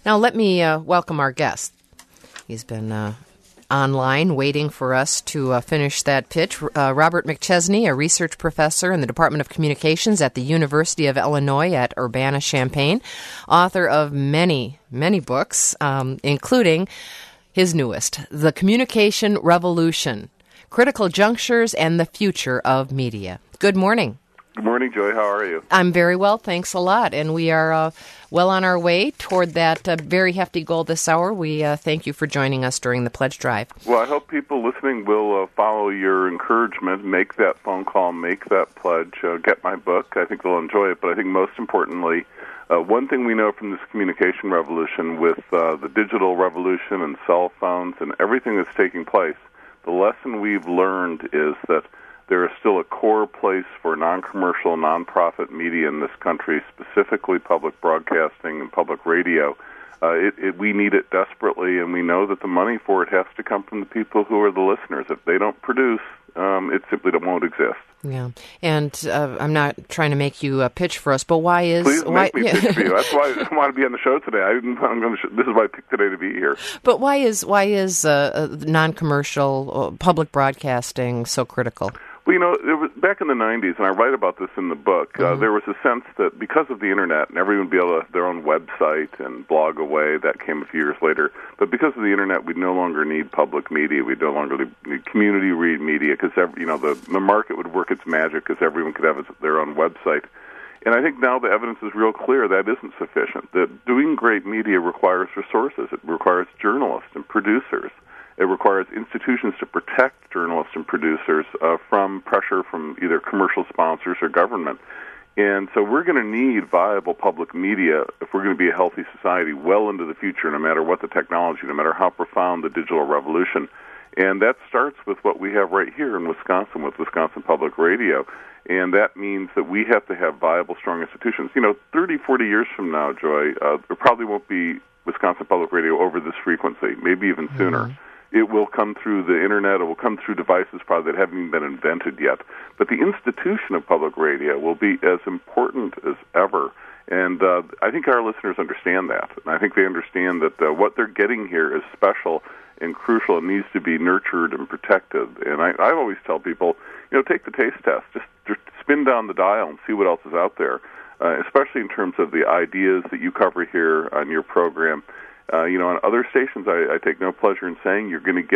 Now let me welcome our guest. He's been online waiting for us to finish that pitch. Robert McChesney, a research professor in the Department of Communications at the University of Illinois at Urbana-Champaign, author of many, many books, including his newest, The Communication Revolution, Critical Junctures and the Future of Media. Good morning. Good morning, Joy. How are you? I'm very well, thanks a lot. And we are well on our way toward that very hefty goal this hour. We thank you for joining us during the pledge drive. Well, I hope people listening will follow your encouragement, make that phone call, make that pledge, get my book. I think they'll enjoy it. But I think most importantly, one thing we know from this communication revolution with the digital revolution and cell phones and everything that's taking place, the lesson we've learned is that there is still a core place for non-commercial, non-profit media in this country, specifically public broadcasting and public radio. We need it desperately, and we know that the money for it has to come from the people who are the listeners. If they don't produce, it simply won't exist. Yeah, and I'm not trying to make you pitch for us, but why is... Please make me pitch for you. That's why I want to be on the show today. This is why I picked today to be here. But why is non-commercial public broadcasting so critical? Well, it was back in the 90s, and I write about this in the book, there was a sense that because of the Internet, and everyone would be able to have their own website and blog away, that came a few years later, but because of the Internet, we'd no longer need public media, we'd no longer need community read media, because the market would work its magic because everyone could have their own website. And I think now the evidence is real clear that isn't sufficient, that doing great media requires resources, it requires journalists and producers. It requires institutions to protect journalists and producers from pressure from either commercial sponsors or government. And so we're going to need viable public media if we're going to be a healthy society well into the future, no matter what the technology, no matter how profound the digital revolution. And that starts with what we have right here in Wisconsin with Wisconsin Public Radio. And that means that we have to have viable, strong institutions. 30, 40 years from now, Joy, there probably won't be Wisconsin Public Radio over this frequency, maybe even sooner. Mm-hmm. It will come through the Internet. It will come through devices probably that haven't even been invented yet. But the institution of public radio will be as important as ever. And I think our listeners understand that. And I think they understand that what they're getting here is special and crucial and needs to be nurtured and protected. And I always tell people, take the taste test. Just spin down the dial and see what else is out there, especially in terms of the ideas that you cover here on your program. On other stations, I take no pleasure in saying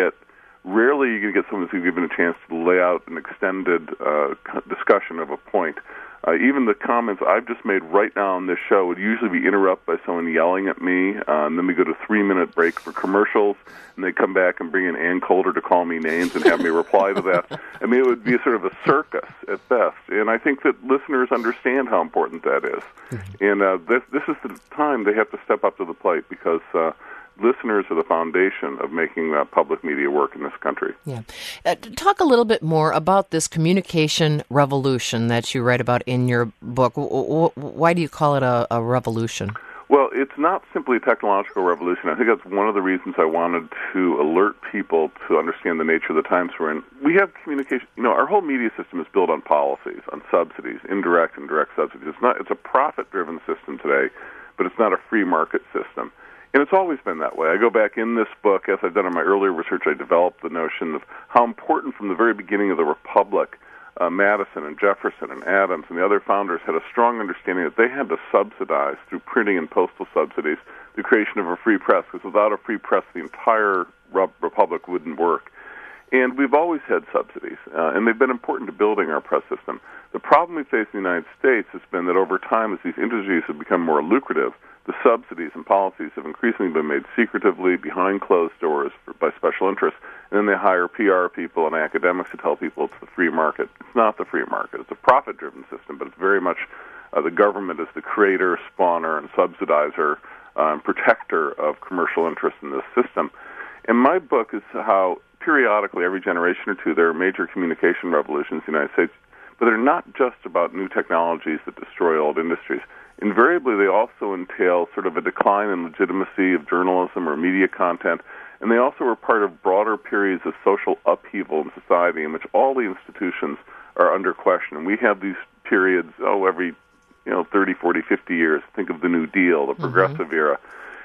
rarely you're going to get someone who's given a chance to lay out an extended discussion of a point. Even the comments I've just made right now on this show would usually be interrupted by someone yelling at me, and then we go to a 3-minute break for commercials, and they come back and bring in Ann Coulter to call me names and have me reply to that. I mean, it would be sort of a circus at best, and I think that listeners understand how important that is. Mm-hmm. And this is the time they have to step up to the plate because listeners are the foundation of making public media work in this country. Yeah. Talk a little bit more about this communication revolution that you write about in your book. Why do you call it a revolution? Well, it's not simply a technological revolution. I think that's one of the reasons I wanted to alert people to understand the nature of the times we're in. We have communication. Our whole media system is built on policies, on subsidies, indirect and direct subsidies. It's a profit-driven system today, but it's not a free market system. And it's always been that way. I go back in this book, as I've done in my earlier research, I developed the notion of how important from the very beginning of the Republic, Madison and Jefferson and Adams and the other founders had a strong understanding that they had to subsidize through printing and postal subsidies the creation of a free press, because without a free press, the entire Republic wouldn't work. And we've always had subsidies, and they've been important to building our press system. The problem we face in the United States has been that over time, as these industries have become more lucrative, the subsidies and policies have increasingly been made secretively behind closed doors by special interests, and then they hire PR people and academics to tell people it's the free market. It's not the free market. It's a profit-driven system, but it's very much the government is the creator, spawner, and subsidizer and protector of commercial interests in this system. And my book is how periodically, every generation or two, there are major communication revolutions in the United States, but they're not just about new technologies that destroy old industries. Invariably, they also entail sort of a decline in legitimacy of journalism or media content, and they also are part of broader periods of social upheaval in society in which all the institutions are under question. And we have these periods, every 30, 40, 50 years. Think of the New Deal, the Progressive era.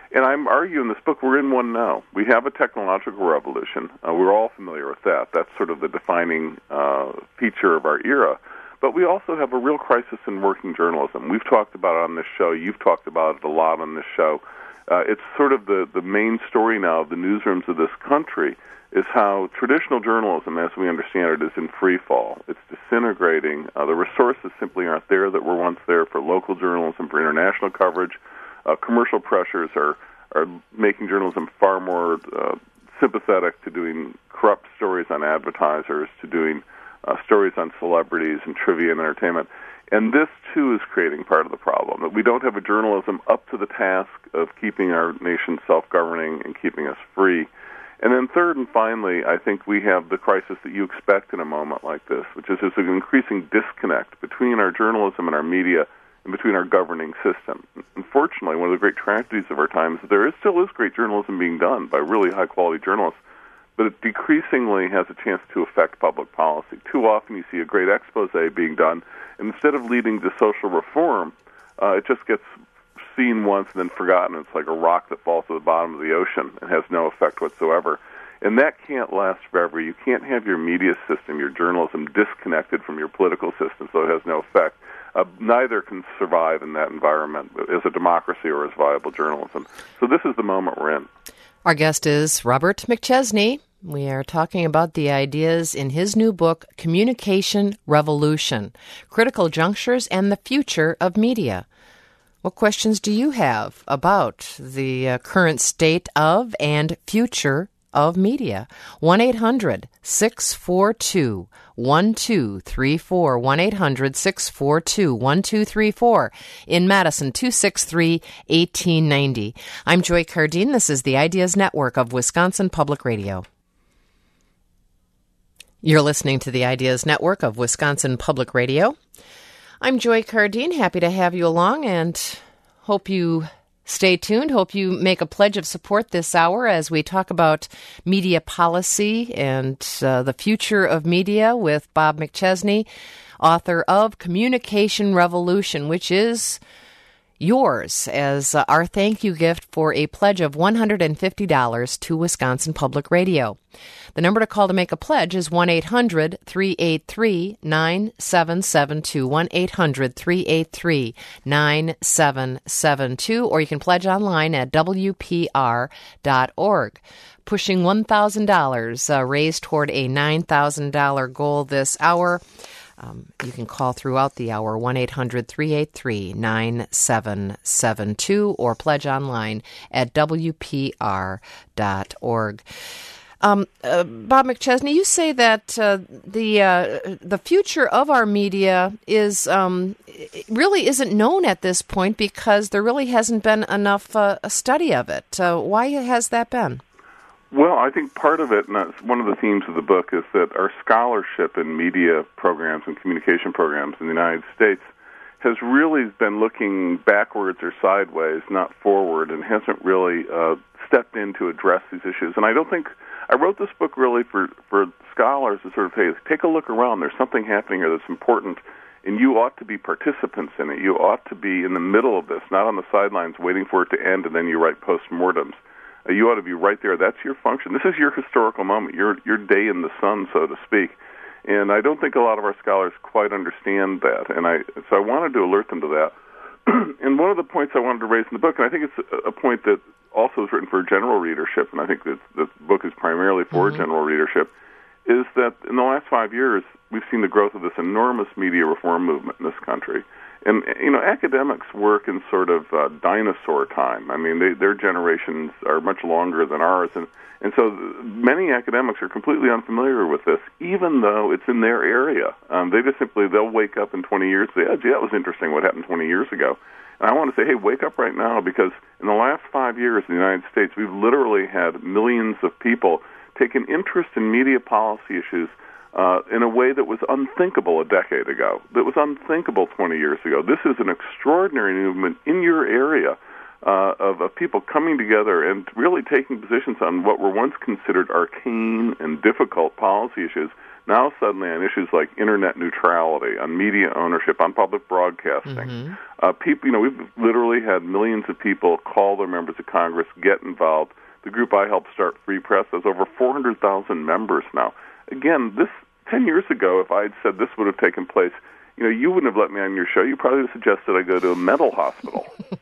And I'm arguing in this book we're in one now. We have a technological revolution. We're all familiar with that. That's sort of the defining feature of our era. But we also have a real crisis in working journalism. We've talked about it on this show. You've talked about it a lot on this show. It's sort of the main story now of the newsrooms of this country is how traditional journalism, as we understand it, is in free fall. It's disintegrating. The resources simply aren't there that were once there for local journalism, for international coverage. Commercial pressures are making journalism far more sympathetic to doing corrupt stories on advertisers, to doing stories on celebrities and trivia and entertainment. And this, too, is creating part of the problem, that we don't have a journalism up to the task of keeping our nation self-governing and keeping us free. And then third and finally, I think we have the crisis that you expect in a moment like this, which is there's an increasing disconnect between our journalism and our media and between our governing system. Unfortunately, one of the great tragedies of our time is that there still is great journalism being done by really high-quality journalists, but it decreasingly has a chance to affect public policy. Too often you see a great expose being done, and instead of leading to social reform, it just gets seen once and then forgotten. It's like a rock that falls to the bottom of the ocean and has no effect whatsoever. And that can't last forever. You can't have your media system, your journalism, disconnected from your political system so it has no effect. Neither can survive in that environment as a democracy or as viable journalism. So this is the moment we're in. Our guest is Robert McChesney. We are talking about the ideas in his new book, Communication Revolution, Critical Junctures and the Future of Media. What questions do you have about the current state of and future of media? 1-800-642-1234, 1-800-642-1234. In Madison, 263-1890. I'm Joy Cardine. This is the Ideas Network of Wisconsin Public Radio. You're listening to the Ideas Network of Wisconsin Public Radio. I'm Joy Cardine, happy to have you along, and hope you stay tuned. Hope you make a pledge of support this hour as we talk about media policy and the future of media with Bob McChesney, author of Communication Revolution, which is yours as our thank you gift for a pledge of $150 to Wisconsin Public Radio. The number to call to make a pledge is 1-800-383-9772, 1-800-383-9772, or you can pledge online at WPR.org. Pushing $1,000 raised toward a $9,000 goal this hour. You can call throughout the hour, 1-800-383-9772, or pledge online at WPR.org. Bob McChesney, you say that the future of our media is really isn't known at this point because there really hasn't been enough study of it. Why has that been? Well, I think part of it, and that's one of the themes of the book, is that our scholarship in media programs and communication programs in the United States has really been looking backwards or sideways, not forward, and hasn't really stepped in to address these issues. And I don't think I wrote this book really for scholars to sort of, hey, take a look around. There's something happening here that's important, and you ought to be participants in it. You ought to be in the middle of this, not on the sidelines waiting for it to end, and then you write postmortems. You ought to be right there. That's your function. This is your historical moment, your day in the sun, so to speak. And I don't think a lot of our scholars quite understand that. And so I wanted to alert them to that. And one of the points I wanted to raise in the book, and I think it's a point that also is written for general readership, and I think that the book is primarily for general readership, is that in the last 5 years, we've seen the growth of this enormous media reform movement in this country. And, you know, academics work in sort of dinosaur time. I mean, their generations are much longer than ours. And so many academics are completely unfamiliar with this, even though it's in their area. They just they'll wake up in 20 years and say, oh, gee, that was interesting what happened 20 years ago. And I want to say, hey, wake up right now, because in the last 5 years in the United States, we've literally had millions of people take an interest in media policy issues in a way that was unthinkable a decade ago, that was unthinkable 20 years ago. This is an extraordinary movement in your area of people coming together and really taking positions on what were once considered arcane and difficult policy issues, Now suddenly on issues like internet neutrality, on media ownership, on public broadcasting, people, we've literally had millions of people call their members of Congress, get involved. The group I helped start, Free Press, has over 400,000 members now. Again, this 10 years ago, if I had said this would have taken place, you wouldn't have let me on your show. You probably would have suggested I go to a mental hospital.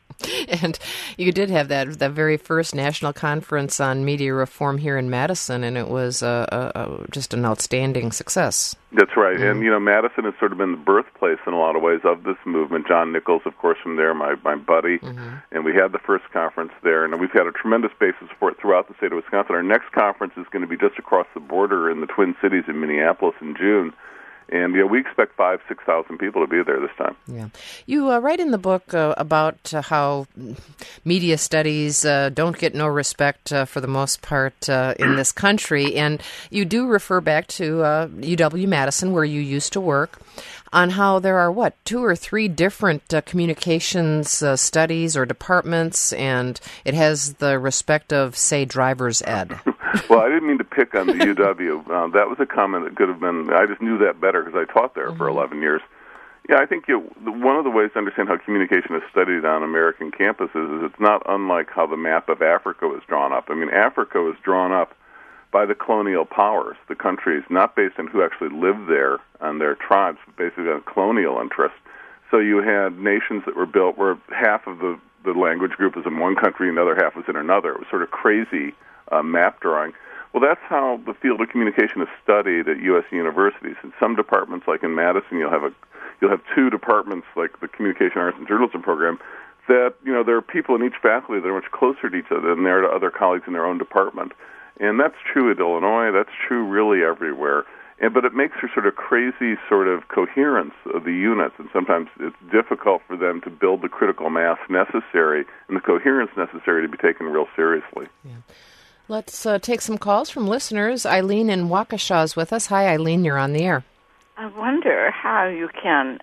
And you did have that very first national conference on media reform here in Madison, and it was just an outstanding success. That's right. And, Madison has sort of been the birthplace in a lot of ways of this movement. John Nichols, of course, from there, my buddy. And we had the first conference there, and we've had a tremendous base of support throughout the state of Wisconsin. Our next conference is going to be just across the border in the Twin Cities in Minneapolis in June. And we expect 5,000-6,000 people to be there this time. Yeah, you write in the book about how media studies don't get no respect for the most part in this country, and you do refer back to UW-Madison, where you used to work, on how there are 2 or 3 different communications studies or departments, and it has the respect of, say, driver's ed. Well, I didn't mean to pick on the UW. That was a comment that could have been, I just knew that better because I taught there for 11 years. Yeah, I think one of the ways to understand how communication is studied on American campuses is it's not unlike how the map of Africa was drawn up. I mean, Africa was drawn up by the colonial powers, the countries, not based on who actually lived there and their tribes, but basically on colonial interests. So you had nations that were built where half of the language group was in one country and the other half was in another. It was sort of crazy map drawing. Well, that's how the field of communication is studied at U.S. universities. In some departments, like in Madison, you'll have 2 departments, like the Communication Arts and Journalism program, that there are people in each faculty that are much closer to each other than there are to other colleagues in their own department. And that's true at Illinois. That's true really everywhere. But it makes for sort of crazy sort of coherence of the units, and sometimes it's difficult for them to build the critical mass necessary and the coherence necessary to be taken real seriously. Yeah. Let's take some calls from listeners. Eileen in Waukesha is with us. Hi, Eileen, you're on the air. I wonder how you can,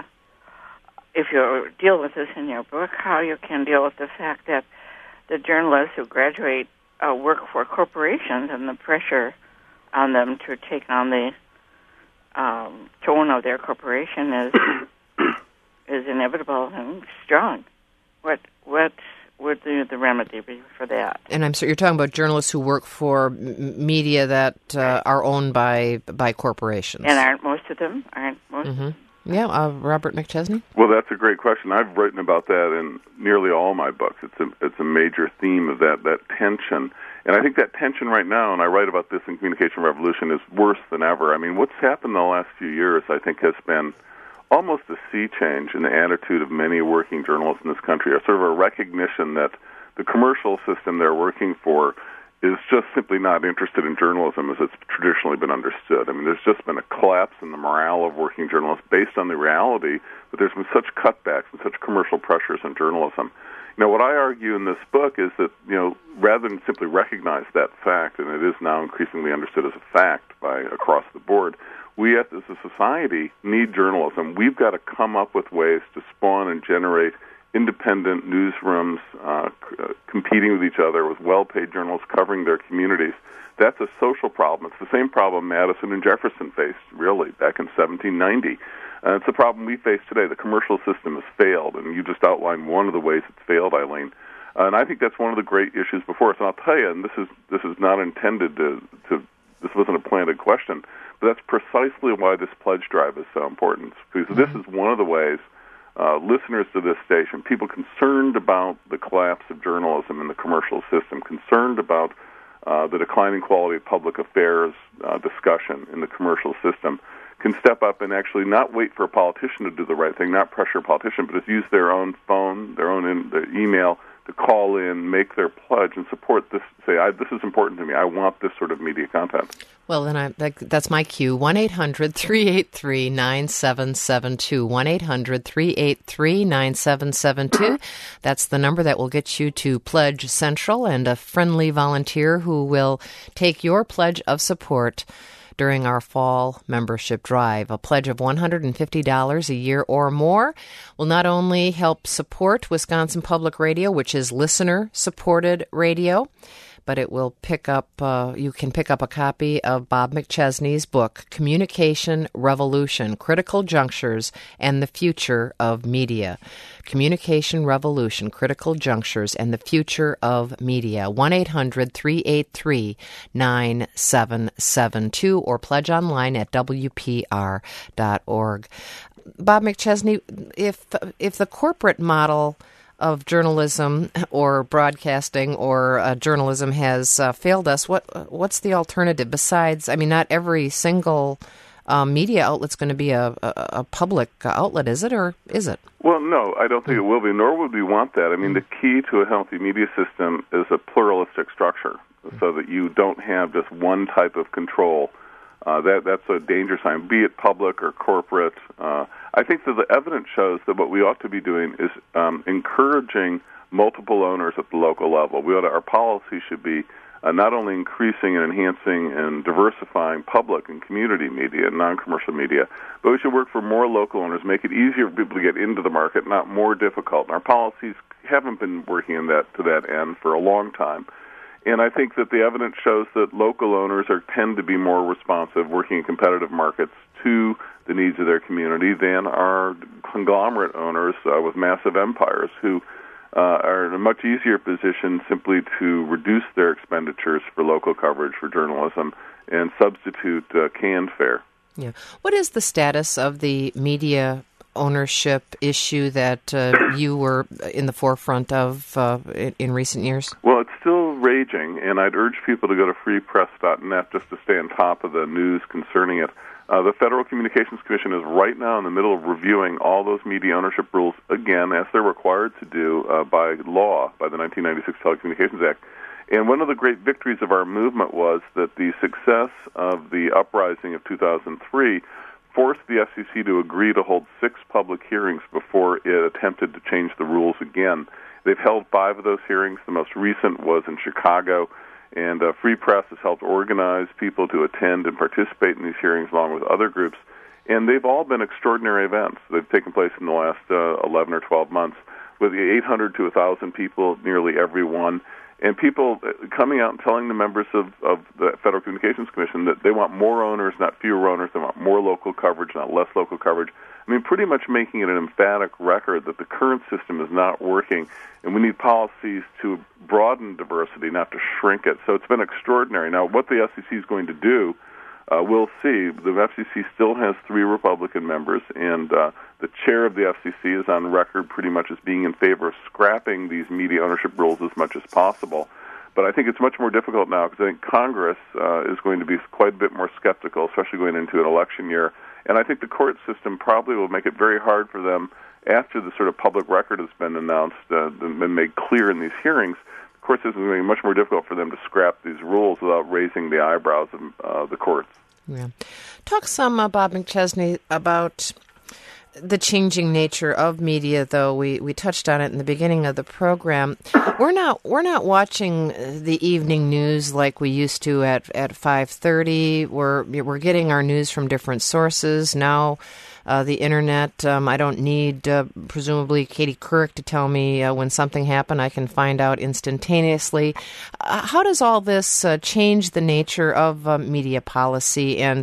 if you deal with this in your book, how you can deal with the fact that the journalists who graduate work for corporations and the pressure on them to take on the tone of their corporation is inevitable and strong. What would the remedy be for that? And I'm sorry, you're talking about journalists who work for media that are owned by corporations. And aren't most of them? Yeah, Robert McChesney? Well, that's a great question. I've written about that in nearly all my books. It's a major theme of that tension. And I think that tension right now, and I write about this in Communication Revolution, is worse than ever. I mean, what's happened the last few years, I think, has been almost a sea change in the attitude of many working journalists in this country, or sort of a recognition that the commercial system they're working for is just simply not interested in journalism as it's traditionally been understood. I mean, there's just been a collapse in the morale of working journalists based on the reality that there's been such cutbacks and such commercial pressures on journalism. What I argue in this book is that, rather than simply recognize that fact, and it is now increasingly understood as a fact by across the board, we as a society need journalism. We've got to come up with ways to spawn and generate independent newsrooms competing with each other with well-paid journalists covering their communities. That's a social problem. It's the same problem Madison and Jefferson faced, really, back in 1790. It's a problem we face today. The commercial system has failed, and you just outlined one of the ways it's failed, Eileen. And I think that's one of the great issues before us. And I'll tell you, and this is not intended to this wasn't a planted question, but that's precisely why this pledge drive is so important. Because this is one of the ways listeners to this station, people concerned about the collapse of journalism in the commercial system, concerned about the declining quality of public affairs discussion in the commercial system, can step up and actually not wait for a politician to do the right thing, not pressure a politician, but just use their own phone, their email to call in, make their pledge, and support this. Say, this is important to me. I want this sort of media content. Well, then that's my cue. 1-800-383-9772. 1-800-383-9772. That's the number that will get you to Pledge Central and a friendly volunteer who will take your pledge of support during our fall membership drive. A pledge of $150 a year or more will not only help support Wisconsin Public Radio, which is listener-supported radio, but it will pick up, you can pick up a copy of Bob McChesney's book, Communication Revolution, Critical Junctures and the Future of Media. Communication Revolution, Critical Junctures and the Future of Media. 1-800-383-9772 or pledge online at WPR.org. Bob McChesney, if the corporate model of journalism or broadcasting or journalism has failed us, what's the alternative besides? I mean, not every single media outlet's going to be a public outlet, is it, or is it? Well, no, I don't think it will be, nor would we want that. I mean, the key to a healthy media system is a pluralistic structure, so that you don't have just one type of control. That's a danger sign, be it public or corporate. I think that the evidence shows that what we ought to be doing is encouraging multiple owners at the local level. Our policy should be not only increasing and enhancing and diversifying public and community media and non-commercial media, but we should work for more local owners, make it easier for people to get into the market, not more difficult. And our policies haven't been working to that end for a long time. And I think that the evidence shows that local owners tend to be more responsive, working in competitive markets, to the needs of their community than are conglomerate owners with massive empires who are in a much easier position simply to reduce their expenditures for local coverage for journalism and substitute canned fare. Yeah. What is the status of the media ownership issue that you were in the forefront of in recent years? Well, it's still raging, and I'd urge people to go to freepress.net just to stay on top of the news concerning it. The Federal Communications Commission is right now in the middle of reviewing all those media ownership rules again, as they're required to do by law, by the 1996 Telecommunications Act. And one of the great victories of our movement was that the success of the uprising of 2003 forced the FCC to agree to hold 6 public hearings before it attempted to change the rules again. They've held 5 of those hearings. The most recent was in Chicago, and Free Press has helped organize people to attend and participate in these hearings along with other groups. And they've all been extraordinary events. They've taken place in the last 11 or 12 months with 800 to 1,000 people, nearly every one. And people coming out and telling the members of the Federal Communications Commission that they want more owners, not fewer owners. They want more local coverage, not less local coverage. I mean, pretty much making it an emphatic record that the current system is not working, and we need policies to broaden diversity, not to shrink it. So it's been extraordinary. Now, what the FCC is going to do, we'll see. The FCC still has 3 Republican members, and the chair of the FCC is on record pretty much as being in favor of scrapping these media ownership rules as much as possible. But I think it's much more difficult now because I think Congress is going to be quite a bit more skeptical, especially going into an election year. And I think the court system probably will make it very hard for them after the sort of public record has been announced and been made clear in these hearings. The court system is going to be much more difficult for them to scrap these rules without raising the eyebrows of the courts. Yeah. Talk some, Bob McChesney, about the changing nature of media, though we touched on it in the beginning of the program. We're not watching the evening news like we used to at 5:30. We're getting our news from different sources now. The internet. I don't need presumably Katie Couric to tell me when something happened. I can find out instantaneously. How does all this change the nature of media policy and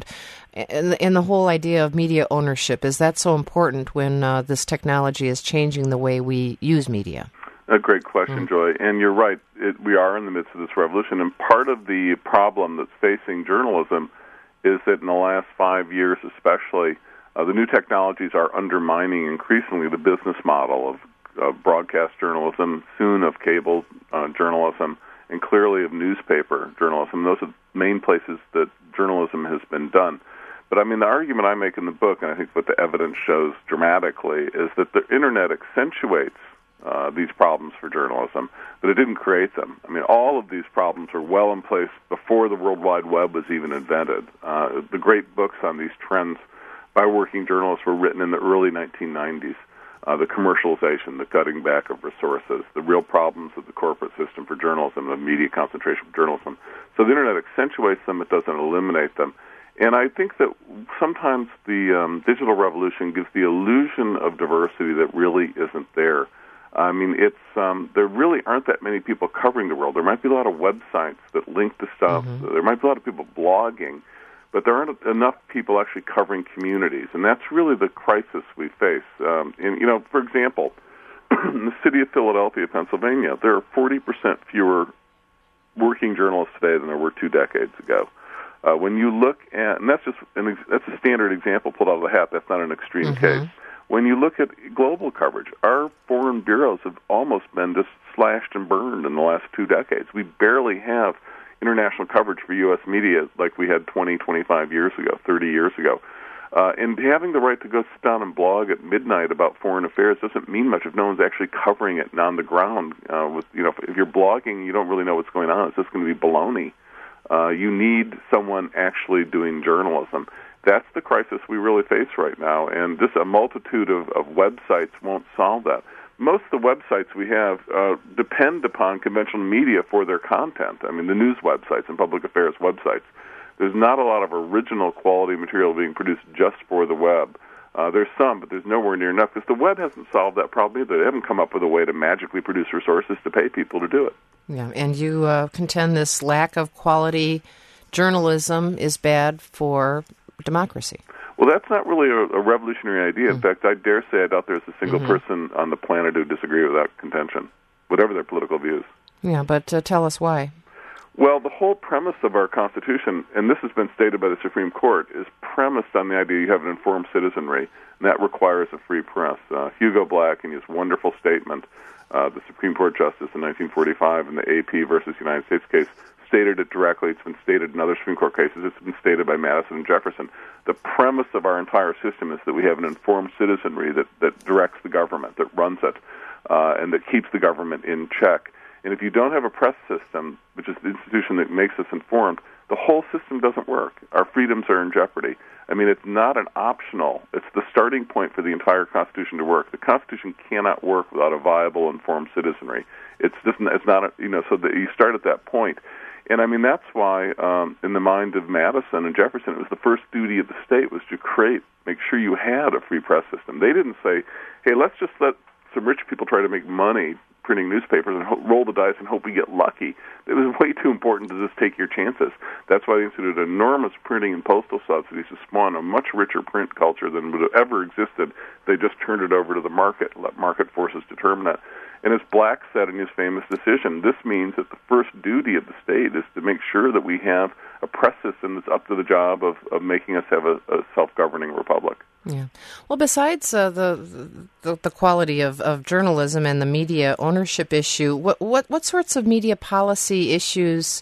the whole idea of media ownership? Is that so important when this technology is changing the way we use media? A great question, Joy. And you're right. We are in the midst of this revolution. And part of the problem that's facing journalism is that in the last 5 years especially, the new technologies are undermining increasingly the business model of broadcast journalism, soon of cable journalism, and clearly of newspaper journalism. Those are the main places that journalism has been done. But I mean, the argument I make in the book, and I think what the evidence shows dramatically, is that the Internet accentuates these problems for journalism, but it didn't create them. I mean, all of these problems were well in place before the World Wide Web was even invented. The great books on these trends by working journalists were written in the early 1990s. The commercialization, the cutting back of resources, the real problems of the corporate system for journalism, the media concentration for journalism. So the Internet accentuates them, it doesn't eliminate them. And I think that sometimes the digital revolution gives the illusion of diversity that really isn't there. I mean, there really aren't that many people covering the world. There might be a lot of websites that link to stuff. There might be a lot of people blogging, but there aren't enough people actually covering communities, and that's really the crisis we face. For example, in the city of Philadelphia, Pennsylvania, there are 40% fewer working journalists today than there were 2 decades ago. When you look at, and that's a standard example pulled out of the hat. That's not an extreme case. When you look at global coverage, our foreign bureaus have almost been just slashed and burned in the last 2 decades. We barely have international coverage for U.S. media like we had 20, 25 years ago, 30 years ago. And having the right to go sit down and blog at midnight about foreign affairs doesn't mean much if no one's actually covering it on the ground. If you're blogging, you don't really know what's going on. It's just going to be baloney. You need someone actually doing journalism. That's the crisis we really face right now, and just a multitude of websites won't solve that. Most of the websites we have depend upon conventional media for their content. I mean, the news websites and public affairs websites. There's not a lot of original quality material being produced just for the web. There's some, but there's nowhere near enough because the web hasn't solved that problem either. They haven't come up with a way to magically produce resources to pay people to do it. Yeah, and you contend this lack of quality journalism is bad for democracy. Well, that's not really a revolutionary idea. In fact, I dare say I doubt there's a single person on the planet who disagree with that contention, whatever their political views. Yeah, but tell us why. Well, the whole premise of our Constitution, and this has been stated by the Supreme Court, is premised on the idea you have an informed citizenry, and that requires a free press. Hugo Black, in his wonderful statement, the Supreme Court Justice in 1945 in the AP versus United States case, stated it directly. It's been stated in other Supreme Court cases. It's been stated by Madison and Jefferson. The premise of our entire system is that we have an informed citizenry that directs the government, that runs it, and that keeps the government in check. And if you don't have a press system, which is the institution that makes us informed, the whole system doesn't work. Our freedoms are in jeopardy. I mean, it's not an optional. It's the starting point for the entire Constitution to work. The Constitution cannot work without a viable, informed citizenry. It's not, so that you start at that point. And I mean, that's why, in the mind of Madison and Jefferson, it was the first duty of the state was to make sure you had a free press system. They didn't say, hey, let's just let some rich people try to make money printing newspapers and roll the dice and hope we get lucky. It was way too important to just take your chances. That's why they instituted enormous printing and postal subsidies to spawn a much richer print culture than would have ever existed. They just turned it over to the market, let market forces determine it. And as Black said in his famous decision, this means that the first duty of the state is to make sure that we have a press system that's up to the job of making us have a self-governing republic. Yeah. Well, besides the quality of journalism and the media ownership issue, what sorts of media policy issues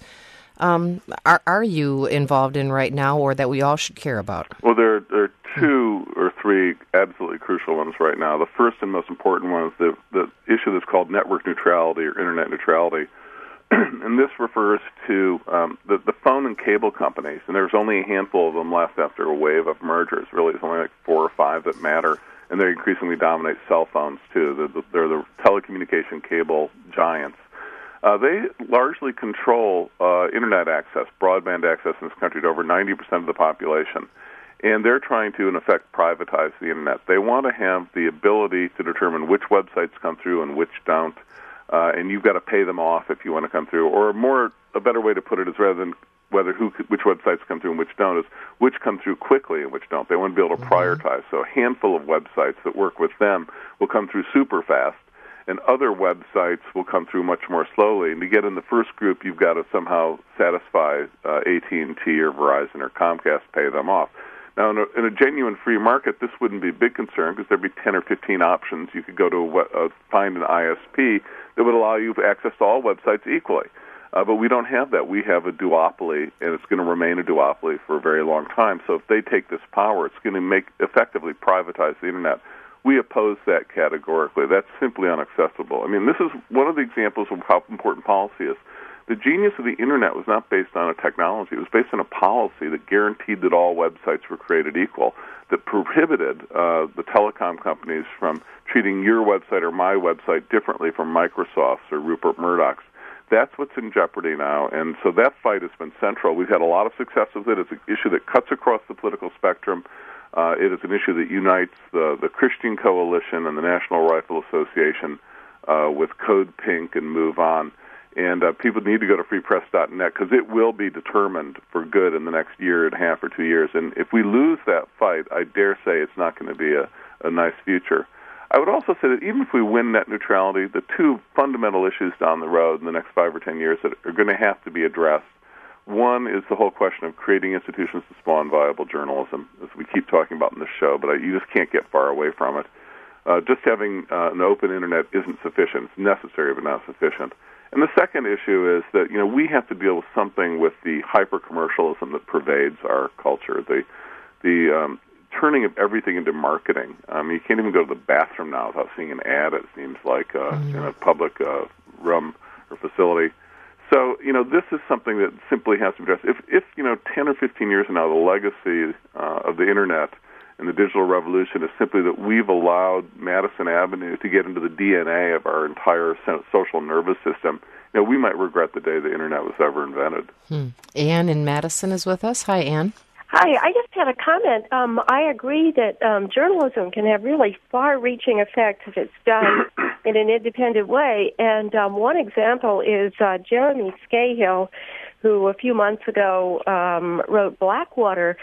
are you involved in right now, or that we all should care about? Well, there are 2 or 3 absolutely crucial ones right now. The first and most important one is the issue that's called network neutrality or internet neutrality. And this refers to the phone and cable companies, and there's only a handful of them left after a wave of mergers. Really, it's only like 4 or 5 that matter, and they increasingly dominate cell phones, too. They're the telecommunication cable giants. They largely control internet access, broadband access in this country to over 90% of the population, and they're trying to, in effect, privatize the internet. They want to have the ability to determine which websites come through and which don't. And you've got to pay them off if you want to come through. Or a better way to put it is rather than which websites come through and which don't, is which come through quickly and which don't. They want to be able to prioritize. So a handful of websites that work with them will come through super fast, and other websites will come through much more slowly. And to get in the first group, you've got to somehow satisfy AT&T or Verizon or Comcast, pay them off. Now, in a genuine free market, this wouldn't be a big concern because there'd be 10 or 15 options. You could go to find an ISP that would allow you access to all websites equally. But we don't have that. We have a duopoly, and it's going to remain a duopoly for a very long time. So if they take this power, it's going to effectively privatize the Internet. We oppose that categorically. That's simply unacceptable. I mean, this is one of the examples of how important policy is. The genius of the Internet was not based on a technology. It was based on a policy that guaranteed that all websites were created equal, that prohibited the telecom companies from treating your website or my website differently from Microsoft's or Rupert Murdoch's. That's what's in jeopardy now, and so that fight has been central. We've had a lot of success with it. It's an issue that cuts across the political spectrum. It is an issue that unites the Christian Coalition and the National Rifle Association. with Code Pink and Move On. And people need to go to freepress.net because it will be determined for good in the next year and a half or 2 years. And if we lose that fight, I dare say it's not going to be a nice future. I would also say that even if we win net neutrality, the two fundamental issues down the road in the next 5 or 10 years that are going to have to be addressed, one is the whole question of creating institutions to spawn viable journalism, as we keep talking about in this show, but you just can't get far away from it. Just having an open Internet isn't sufficient. It's necessary but not sufficient. And the second issue is that, we have to deal with something with the hyper-commercialism that pervades our culture, the turning of everything into marketing. You can't even go to the bathroom now without seeing an ad, it seems like, in a public room or facility. So, this is something that simply has to be addressed. If 10 or 15 years from now, the legacy of the Internet and the digital revolution is simply that we've allowed Madison Avenue to get into the DNA of our entire social nervous system, we might regret the day the Internet was ever invented. Anne in Madison is with us. Hi, Anne. Hi, I just had a comment. I agree that journalism can have really far-reaching effects if it's done in an independent way. And one example is Jeremy Scahill, who a few months ago wrote Blackwater.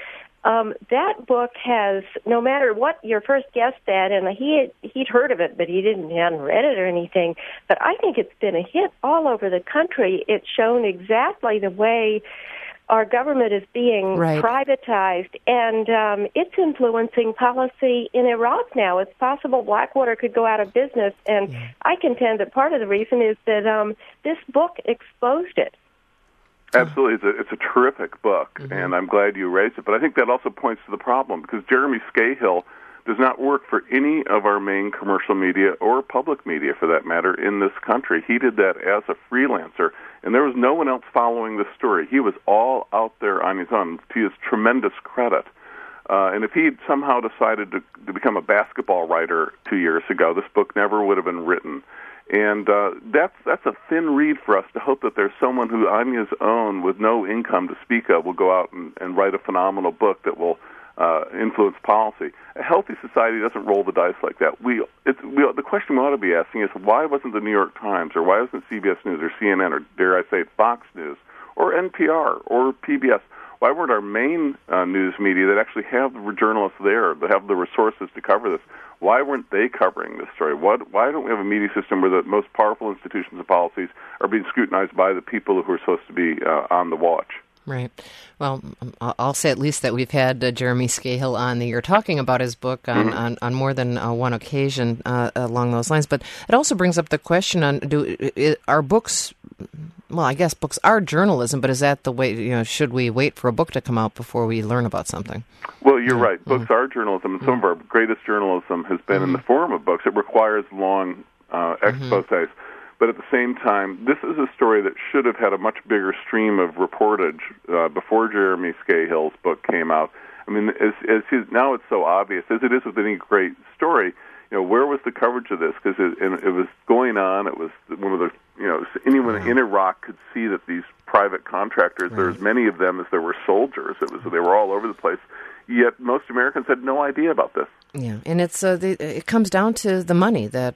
That book has, no matter what your first guess at, and he'd heard of it, but he hadn't read it or anything, but I think it's been a hit all over the country. It's shown exactly the way our government is being privatized, and it's influencing policy in Iraq now. It's possible Blackwater could go out of business, and I contend that part of the reason is that this book exposed it. Absolutely. It's a terrific book, and I'm glad you raised it. But I think that also points to the problem, because Jeremy Scahill does not work for any of our main commercial media or public media, for that matter, in this country. He did that as a freelancer, and there was no one else following the story. He was all out there on his own, to his tremendous credit. And if he had somehow decided to become a basketball writer 2 years ago, this book never would have been written. And that's a thin reed for us to hope that there's someone who, on his own, with no income to speak of, will go out and write a phenomenal book that will influence policy. A healthy society doesn't roll the dice like that. The question we ought to be asking is, why wasn't the New York Times, or why wasn't CBS News, or CNN, or dare I say it, Fox News, or NPR, or PBS, why weren't our main news media that actually have the journalists there, that have the resources to cover this, why weren't they covering this story? Why don't we have a media system where the most powerful institutions and policies are being scrutinized by the people who are supposed to be on the watch? Right. Well, I'll say at least that we've had Jeremy Scahill on the air talking about his book on more than one occasion along those lines. But it also brings up the question on, are books... Well, I guess books are journalism, but is that the way, should we wait for a book to come out before we learn about something? Well, you're right. Books are journalism, and some of our greatest journalism has been in the form of books. It requires long exposés. But at the same time, this is a story that should have had a much bigger stream of reportage before Jeremy Scahill's book came out. I mean, now it's so obvious, as it is with any great story. Where was the coverage of this? Because it was going on. It was one of the, anyone in Iraq could see that these private contractors, there were as many of them as there were soldiers. They were all over the place. Yet most Americans had no idea about this. Yeah, and it comes down to the money that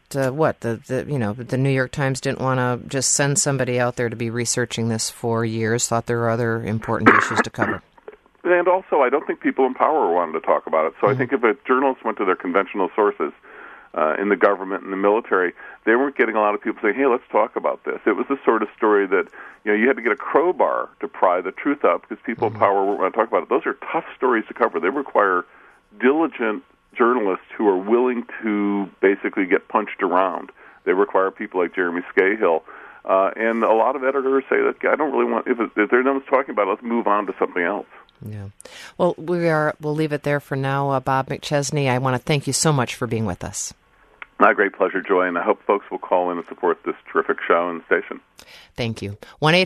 the New York Times didn't want to just send somebody out there to be researching this for years. Thought there were other important issues to cover. And also, I don't think people in power wanted to talk about it. So I think if a journalist went to their conventional sources in the government and the military, they weren't getting a lot of people saying, hey, let's talk about this. It was the sort of story that, you had to get a crowbar to pry the truth up because people in power weren't going to talk about it. Those are tough stories to cover. They require diligent journalists who are willing to basically get punched around. They require people like Jeremy Scahill. And a lot of editors say that I don't really want, if they're no one's talking about it, let's move on to something else. Yeah. Well, we'll leave it there for now. Bob McChesney, I want to thank you so much for being with us. My great pleasure, Joy, and I hope folks will call in and support this terrific show and station. Thank you.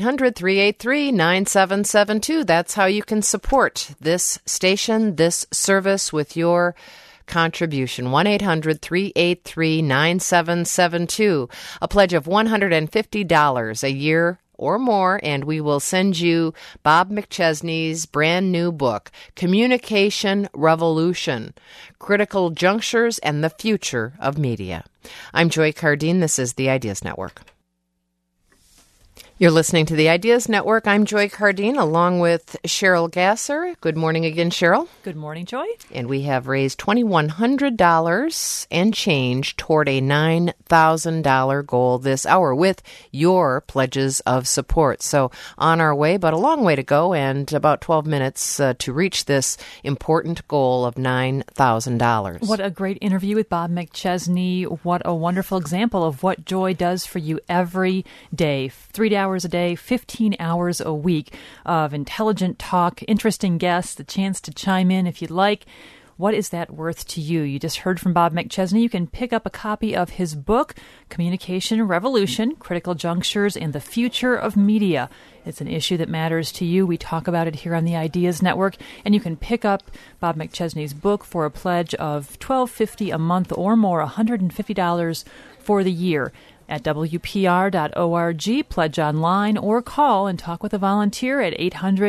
1-800-383-9772. That's how you can support this station, this service with your contribution. 1-800-383-9772. A pledge of $150 a year or more, and we will send you Bob McChesney's brand new book, Communication Revolution, Critical Junctures and the Future of Media. I'm Joy Cardine. This is the Ideas Network. You're listening to the Ideas Network. I'm Joy Cardine, along with Cheryl Gasser. Good morning again, Cheryl. Good morning, Joy. And we have raised $2,100 and change toward a $9,000 goal this hour with your pledges of support. So on our way, but a long way to go, and about 12 minutes to reach this important goal of $9,000. What a great interview with Bob McChesney. What a wonderful example of what Joy does for you every day. 3 hours a day, 15 hours a week of intelligent talk, interesting guests, the chance to chime in if you'd like. What is that worth to you? You just heard from Bob McChesney. You can pick up a copy of his book, Communication Revolution, Critical Junctures and the Future of Media. It's an issue that matters to you. We talk about it here on the Ideas Network, and you can pick up Bob McChesney's book for a pledge of $12.50 a month or more, $150 for the year. At WPR.org, pledge online, or call and talk with a volunteer at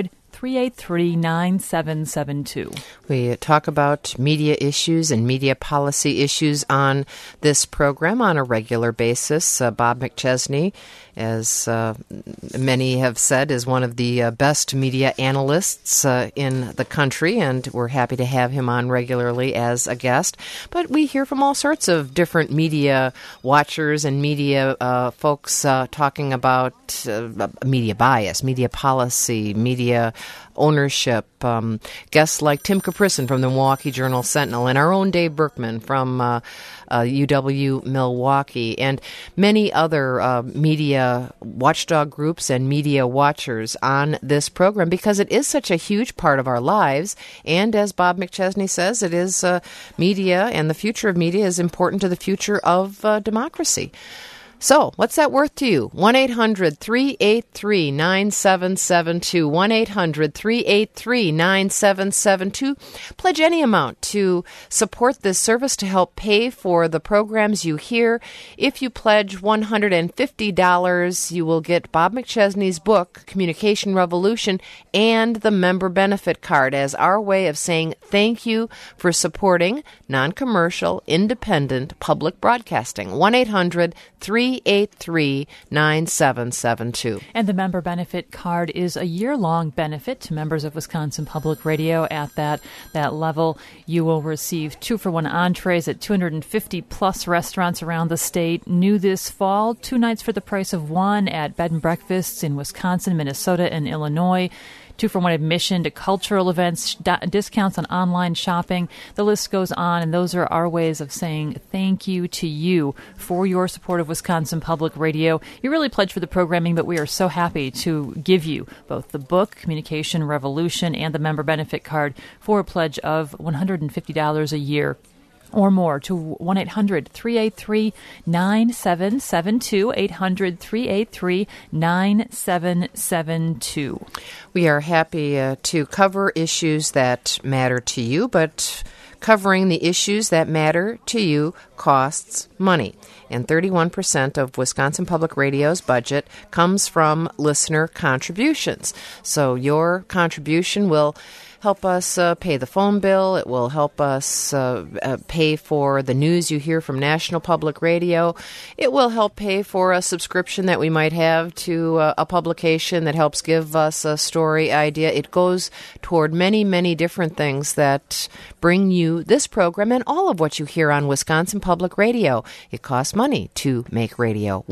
800-383-9772. We talk about media issues and media policy issues on this program on a regular basis. Bob McChesney, as many have said, is one of the best media analysts in the country, and we're happy to have him on regularly as a guest. But we hear from all sorts of different media watchers and media folks talking about media bias, media policy, media ownership. Guests like Tim Caprisin from the Milwaukee Journal-Sentinel and our own Dave Berkman from UW Milwaukee, and many other media watchdog groups and media watchers on this program, because it is such a huge part of our lives. And as Bob McChesney says, it is media, and the future of media is important to the future of democracy. So, what's that worth to you? 1-800-383-9772. 1-800-383-9772. Pledge any amount to support this service to help pay for the programs you hear. If you pledge $150, you will get Bob McChesney's book, Communication Revolution, and the member benefit card as our way of saying thank you for supporting non-commercial, independent public broadcasting. 1-800-383-9772. And the member benefit card is a year-long benefit to members of Wisconsin Public Radio. At that level, you will receive 2-for-1 entrees at 250-plus restaurants around the state. New this fall, 2 nights for the price of 1 at bed and breakfasts in Wisconsin, Minnesota, and Illinois. 2-for-1 admission to cultural events, discounts on online shopping. The list goes on, and those are our ways of saying thank you to you for your support of Wisconsin Public Radio. You really pledge for the programming, but we are so happy to give you both the book, Communication Revolution, and the member benefit card for a pledge of $150 a year or more to 1-800-383-9772, 800-383-9772. We are happy to cover issues that matter to you, but covering the issues that matter to you costs money. And 31% of Wisconsin Public Radio's budget comes from listener contributions. So your contribution will help us pay the phone bill. It will help us pay for the news you hear from National Public Radio. It will help pay for a subscription that we might have to a publication that helps give us a story idea. It goes toward many, many different things that bring you this program and all of what you hear on Wisconsin Public Radio. It costs money to make radio.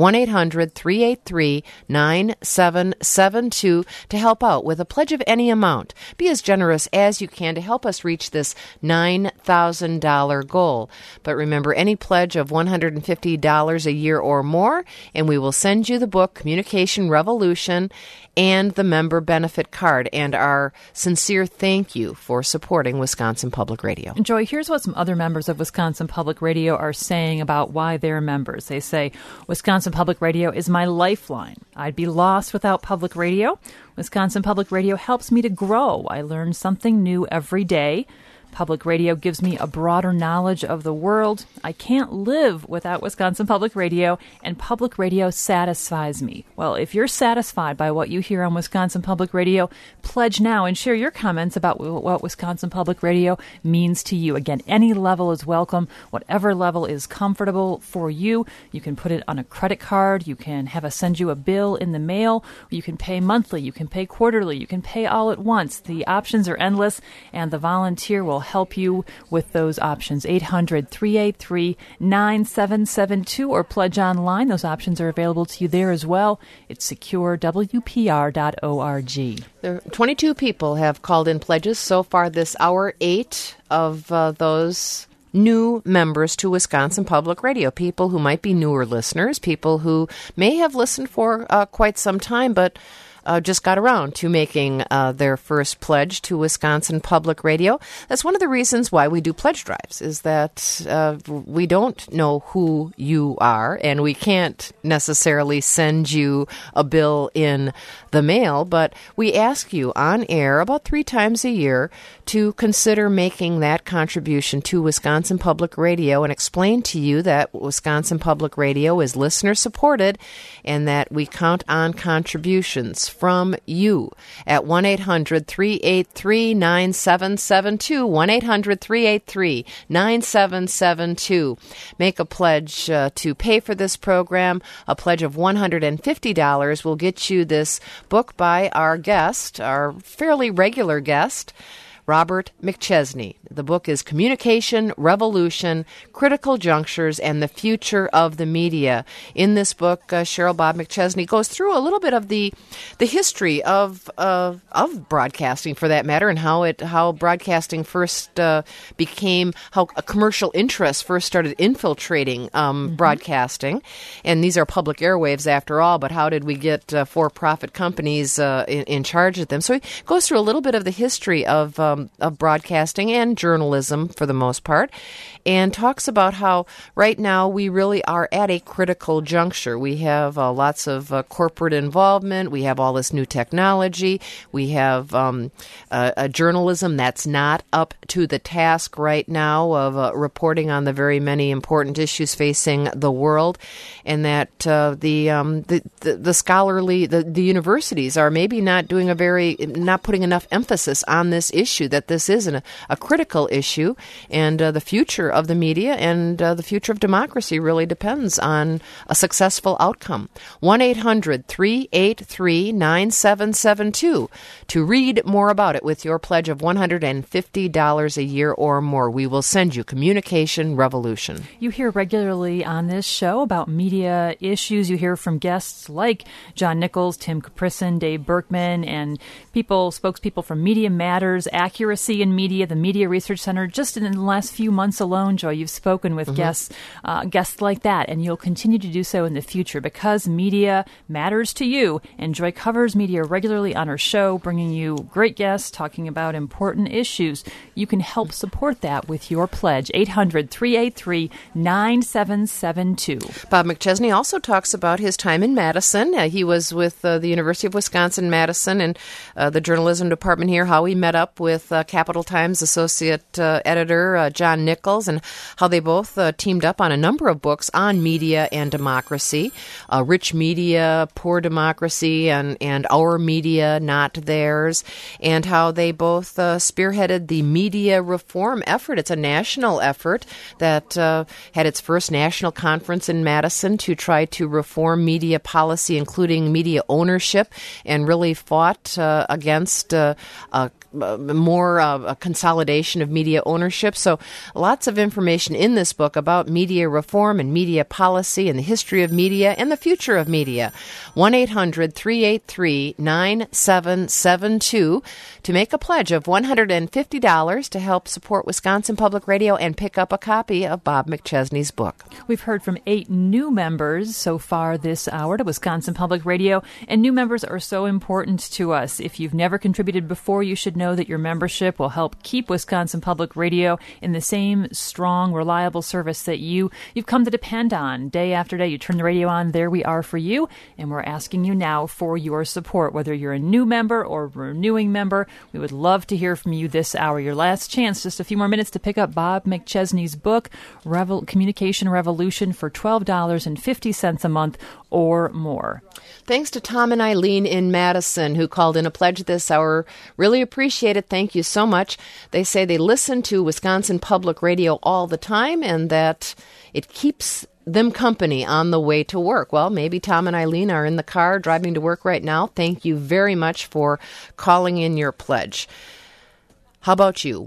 1-800-383-9772 to help out with a pledge of any amount. Be as generous as you can to help us reach this $9,000 goal. But remember, any pledge of $150 a year or more, and we will send you the book, Communication Revolution, and the member benefit card, and our sincere thank you for supporting Wisconsin Public Radio. And Joy, here's what some other members of Wisconsin Public Radio are saying about why they're members. They say, Wisconsin Public Radio is my lifeline. I'd be lost without public radio. Wisconsin Public Radio helps me to grow. I learn something new every day. Public radio gives me a broader knowledge of the world. I can't live without Wisconsin Public Radio, and public radio satisfies me. Well, if you're satisfied by what you hear on Wisconsin Public Radio, pledge now and share your comments about what Wisconsin Public Radio means to you. Again, any level is welcome, whatever level is comfortable for you. You can put it on a credit card. You can have us send you a bill in the mail. You can pay monthly. You can pay quarterly. You can pay all at once. The options are endless, and the volunteer will help you with those options. 800-383-9772 or pledge online. Those options are available to you there as well. It's securewpr.org. There are 22 people have called in pledges so far this hour. 8 of those new members to Wisconsin Public Radio, people who might be newer listeners, people who may have listened for quite some time, but just got around to making their first pledge to Wisconsin Public Radio. That's one of the reasons why we do pledge drives, is that we don't know who you are, and we can't necessarily send you a bill in the mail, but we ask you on air about 3 times a year to consider making that contribution to Wisconsin Public Radio and explain to you that Wisconsin Public Radio is listener-supported and that we count on contributions from you at 1-800-383-9772, 1-800-383-9772. Make a pledge to pay for this program. A pledge of $150 will get you this book by our guest, our fairly regular guest, Robert McChesney. The book is Communication Revolution, Critical Junctures, and the Future of the Media. In this book, Cheryl Bob McChesney goes through a little bit of the history of broadcasting, for that matter, and how broadcasting first became, how a commercial interest first started infiltrating broadcasting. And these are public airwaves after all, but how did we get for-profit companies in charge of them? So he goes through a little bit of the history of broadcasting and journalism for the most part, and talks about how right now we really are at a critical juncture. We have lots of corporate involvement. We have all this new technology. We have a journalism that's not up to the task right now of reporting on the very many important issues facing the world, and that the scholarly, the universities are maybe not putting enough emphasis on this issue, that this is a critical issue, and the future of the media and the future of democracy really depends on a successful outcome. 1-800-383-9772 to read more about it with your pledge of $150 a year or more. We will send you Communication Revolution. You hear regularly on this show about media issues. You hear from guests like John Nichols, Tim Caprison, Dave Berkman, and spokespeople from Media Matters, Accuracy in Media, the Media Research Center. Just in the last few months alone, Joy, you've spoken with guests like that, and you'll continue to do so in the future because media matters to you. And Joy covers media regularly on her show, bringing you great guests talking about important issues. You can help support that with your pledge. 800-383-9772. Bob McChesney also talks about his time in Madison. He was with the University of Wisconsin-Madison and the journalism department here, how he met up with Capital Times associate editor John Nichols, and how they both teamed up on a number of books on media and democracy, Rich Media, Poor Democracy, and Our Media, Not Theirs, and how they both spearheaded the media reform effort. It's a national effort that had its first national conference in Madison to try to reform media policy, including media ownership, and really fought against more consolidation of media ownership. So lots of information in this book about media reform and media policy and the history of media and the future of media. 1-800-383-9772 to make a pledge of $150 to help support Wisconsin Public Radio and pick up a copy of Bob McChesney's book. We've heard from 8 new members so far this hour to Wisconsin Public Radio, and new members are so important to us. If you've never contributed before, you should know that your membership will help keep Wisconsin Public Radio in the same strong, reliable service that you've come to depend on day after day. You turn the radio on, there we are for you, and we're asking you now for your support, whether you're a new member or a renewing member. We would love to hear from you this hour. Your last chance, just a few more minutes to pick up Bob McChesney's book, Communication Revolution, for $12.50 a month or more. Thanks to Tom and Eileen in Madison who called in a pledge this hour. Really appreciate it. Thank you so much. They say they listen to Wisconsin Public Radio all the time and that it keeps them company on the way to work. Well, maybe Tom and Eileen are in the car driving to work right now. Thank you very much for calling in your pledge. How about you?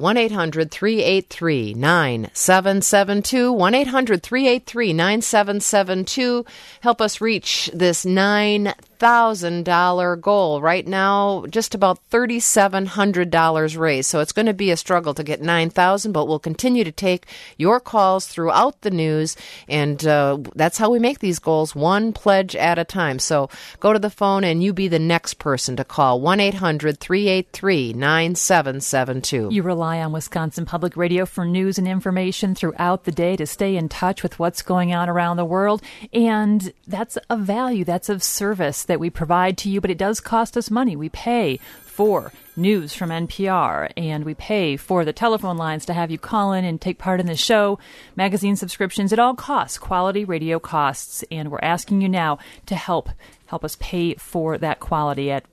1-800-383-9772. 1-800-383-9772. Help us reach this $9,000 goal. Right now, just about $3,700 raised. So it's going to be a struggle to get $9,000, but we'll continue to take your calls throughout the news. And that's how we make these goals, one pledge at a time. So go to the phone and you be the next person to call. 1-800-383-9772. You rely on Wisconsin Public Radio for news and information throughout the day to stay in touch with what's going on around the world. And that's a value, that's a service that we provide to you, but it does cost us money. We pay for news from NPR, and we pay for the telephone lines to have you call in and take part in the show, magazine subscriptions. It all costs. Quality radio costs, and we're asking you now to help us pay for that quality at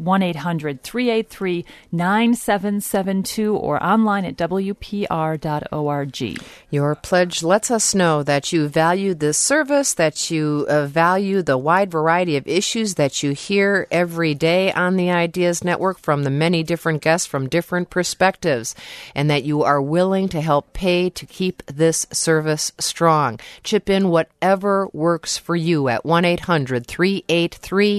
1-800-383-9772 or online at WPR.org. Your pledge lets us know that you value this service, that you value the wide variety of issues that you hear every day on the Ideas Network from the many different guests from different perspectives, and that you are willing to help pay to keep this service strong. Chip in whatever works for you at 1-800-383-9772.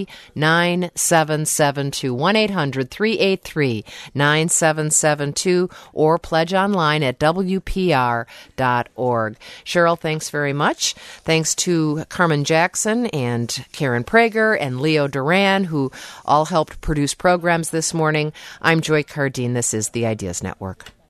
1-800-383-9772 or pledge online at WPR.org. Cheryl, thanks very much. Thanks to Carmen Jackson and Karen Prager and Leo Duran, who all helped produce programs this morning. I'm Joy Cardine. This is the Ideas Network.